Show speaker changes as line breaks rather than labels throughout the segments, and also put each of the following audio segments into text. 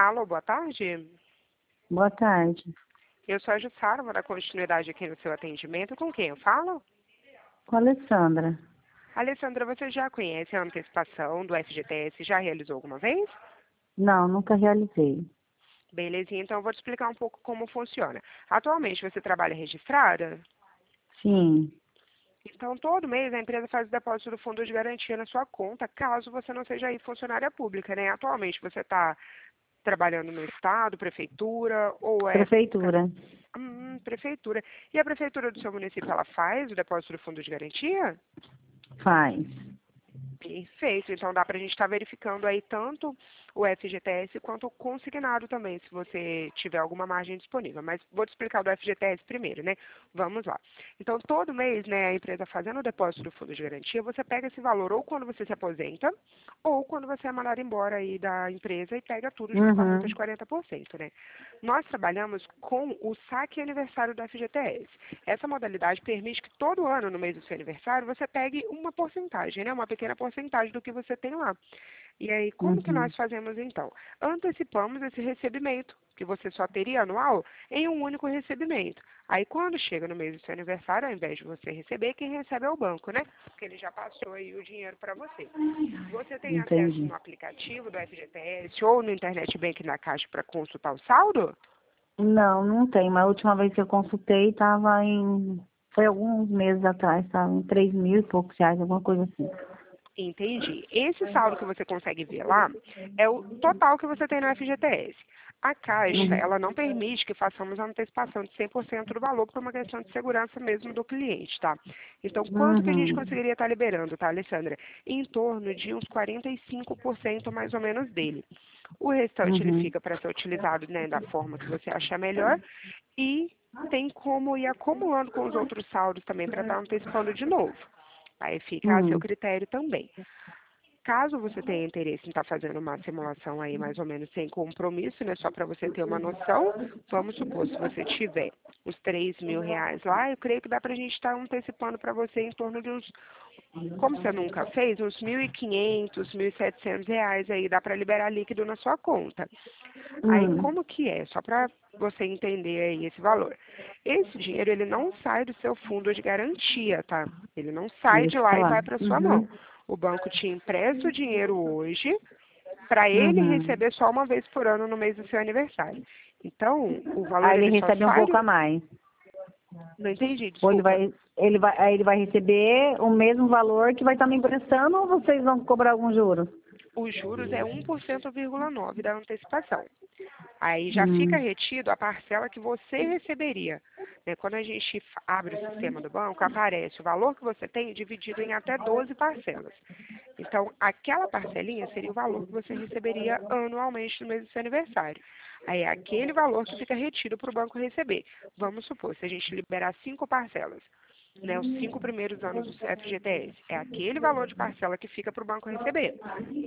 Alô, boa tarde.
Boa tarde.
Eu sou a Jussara, vou dar continuidade aqui no seu atendimento. Com quem eu falo?
Com a Alessandra.
Alessandra, você já conhece a antecipação do FGTS? Já realizou alguma vez?
Não, nunca realizei.
Belezinha, então eu vou te explicar um pouco como funciona. Atualmente você trabalha registrada?
Sim.
Então, todo mês a empresa faz o depósito do fundo de garantia na sua conta, caso você não seja aí funcionária pública, né? Atualmente você está trabalhando no estado, prefeitura ou é...
Prefeitura.
Prefeitura. E a prefeitura do seu município, ela faz o depósito do fundo de garantia?
Faz.
Perfeito. Então dá para a gente estar verificando aí tanto o FGTS quanto o consignado também, se você tiver alguma margem disponível. Mas vou te explicar do FGTS primeiro, né? Vamos lá. Então todo mês, né, a empresa fazendo o depósito do fundo de garantia, você pega esse valor ou quando você se aposenta, ou quando você é mandado embora aí da empresa e pega tudo junto com a multa de 40%, né? Nós trabalhamos com o saque aniversário do FGTS. Essa modalidade permite que todo ano, no mês do seu aniversário, você pegue uma porcentagem, né? Uma pequena porcentagem do que você tem lá. E aí, como que nós fazemos então? Antecipamos esse recebimento, que você só teria anual, em um único recebimento. Aí, quando chega no mês do seu aniversário, ao invés de você receber, quem recebe é o banco, né? Porque ele já passou aí o dinheiro para você. Você tem acesso
Entendi.
no aplicativo do FGTS ou no Internet Bank na Caixa para consultar o saldo?
Não, não tem. Mas a última vez que eu consultei estava em... Foi alguns meses atrás, estava em 3.000 e poucos reais, alguma coisa assim.
Entendi. Esse saldo que você consegue ver lá é o total que você tem no FGTS. A Caixa, ela não permite que façamos a antecipação de 100% do valor por uma questão de segurança mesmo do cliente, tá? Então, quanto que a gente conseguiria estar liberando, tá, Alessandra? Em torno de uns 45% mais ou menos dele. O restante, ele fica para ser utilizado, né, da forma que você achar melhor e tem como ir acumulando com os outros saldos também para estar antecipando de novo. Aí fica a seu critério também. Caso você tenha interesse em estar fazendo uma simulação aí mais ou menos sem compromisso, né, só para você ter uma noção, vamos supor, se você tiver os 3.000 reais lá, eu creio que dá para a gente estar antecipando para você em torno de uns, como você nunca fez, uns 1.500, 1.700 reais aí, dá para liberar líquido na sua conta. Aí como que é? Só para você entender aí esse valor. Esse dinheiro, ele não sai do seu fundo de garantia, tá? Ele não sai de
Deixa eu
lá e vai
falar.
para sua mão. O banco te empresta o dinheiro hoje para ele receber só uma vez por ano no mês do seu aniversário. Então, o valor
Aí ele
ele só
recebe um
sai
pouco
do...
a mais.
Não entendi,
Ou ele
desculpa.
vai, aí ele vai receber o mesmo valor que vai estar me emprestando ou vocês vão cobrar algum juros?
Os juros é 1,9% da antecipação. Aí já fica retido a parcela que você receberia. Né? Quando a gente abre o sistema do banco, aparece o valor que você tem dividido em até 12 parcelas. Então, aquela parcelinha seria o valor que você receberia anualmente no mês do seu aniversário. Aí é aquele valor que fica retido para o banco receber. Vamos supor, se a gente liberar 5 parcelas, né, os 5 primeiros anos do FGTS, é aquele valor de parcela que fica para o banco receber.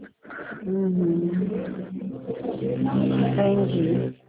Entendi.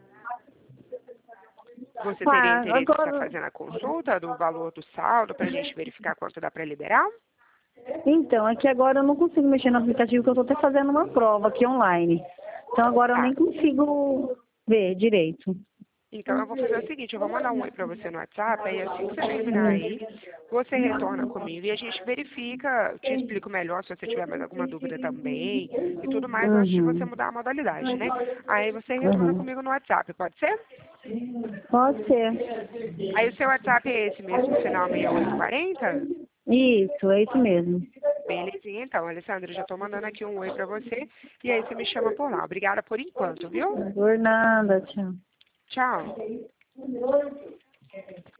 Você teria
Ah,
interesse em estar
agora,
fazendo a consulta do valor do saldo para a gente verificar quanto dá para liberar?
então, é que agora eu não consigo mexer no aplicativo, porque eu estou até fazendo uma prova aqui online. Então agora eu
Tá.
nem consigo ver direito.
Então eu vou fazer o seguinte, eu vou mandar um oi para você no WhatsApp, aí assim que você terminar aí, você retorna comigo e a gente verifica, eu te explico melhor se você tiver mais alguma dúvida também e tudo mais antes de você mudar a modalidade, né? Aí você retorna comigo no WhatsApp, pode ser?
Pode ser.
Aí o seu WhatsApp é esse mesmo, final 6840?
Isso, é isso mesmo.
Belezinha, então, Alessandra, já estou mandando aqui um oi para você e aí você me chama por lá. Obrigada por enquanto, viu?
Por nada, tchau.
Tchau.